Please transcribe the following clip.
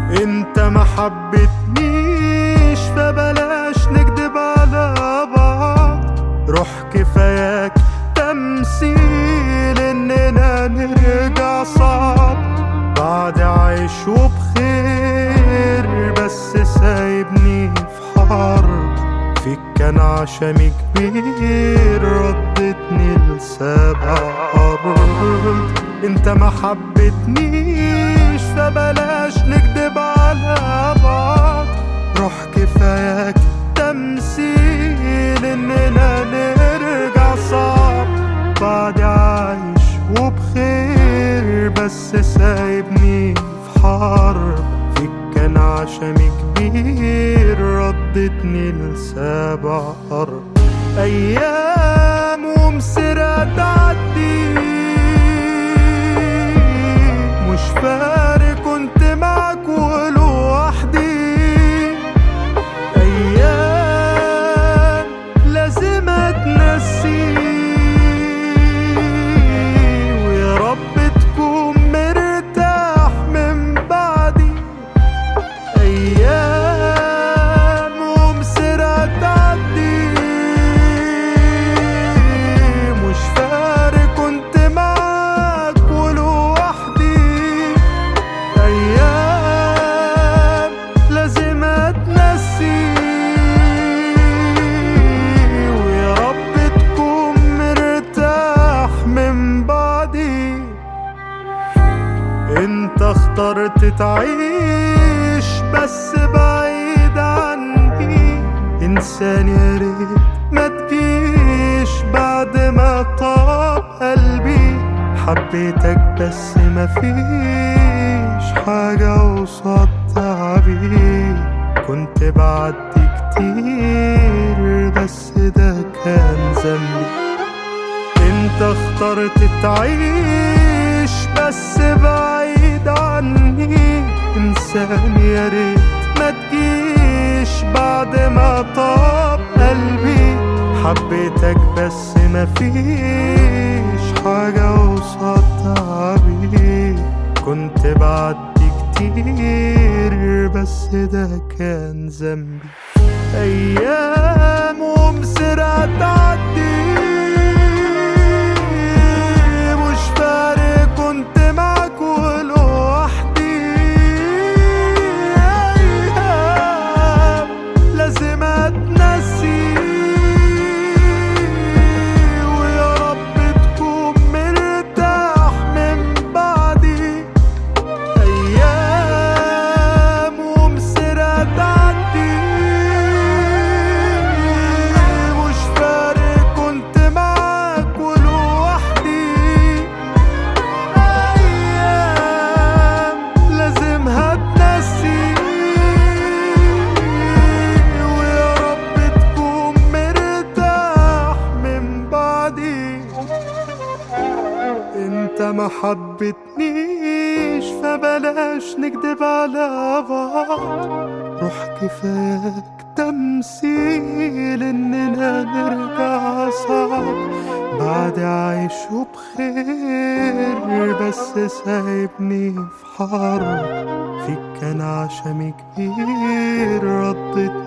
انت ما حبتنيش فبلاش نكدب على بعض. روح كفاياك تمثيل اننا نرجع صعب. بعد عايش وبخير بس سايبني في حرب. فيك كان عشمي كبير ردتني لسبع أرض. انت ما حبتنيش فبلاش نكدب على بعض. روح كفاياك تمثيل اننا نرجع صعب. بعد عايش وبخير بس سايبني في حرب. فيك كان عشمي كبير ردتني لسبع أرض. أيام ومسيرة تعدي مش فارق كنت معاك ولوحدي. أيام لازم أتنسي ويا رب تكون مرتاح من بعدي. أيام ومسيرة تعدي مش فارق كنت معاك ولوحدي. أيام لازم أتنسي ويا رب تكون مرتاح من بعدي. انت اخترت تعيش بس بعيد عني. انسان يا ريت ما تجيش بعد ما طاب قلبي. حبيتك بس ما فيش حاجة قصاد تعبي. كنت بعدي كتير بس ده كان ذنبي. انت اخترت تعيش بس بعيد عني. انسان يا ريت ما تجيش بعد ما طاب قلبي. حبيتك بس ما فيش حاجة قصاد تعبي. كنت بعدي كتير بس ده كان ذنبي. أيام ومسيرة تعدي مش فارق كنت معاك ولوحدي. أيام لازم أتنسي ويا رب تكون مرتاح من بعدي. أيام ومسيرة تعدي مش فارق كنت معاك ولوحدي. أيام لازم هتنسي ويا رب تكون مرتاح من بعدي. انت ما حبتنيش فبلاش نكدب على بعض. روح كفاياك تمثيل اننا نرجع صعب. بعد عايش وبخير بس سايبني في حرب. فيك كان عشمي كبير ردتني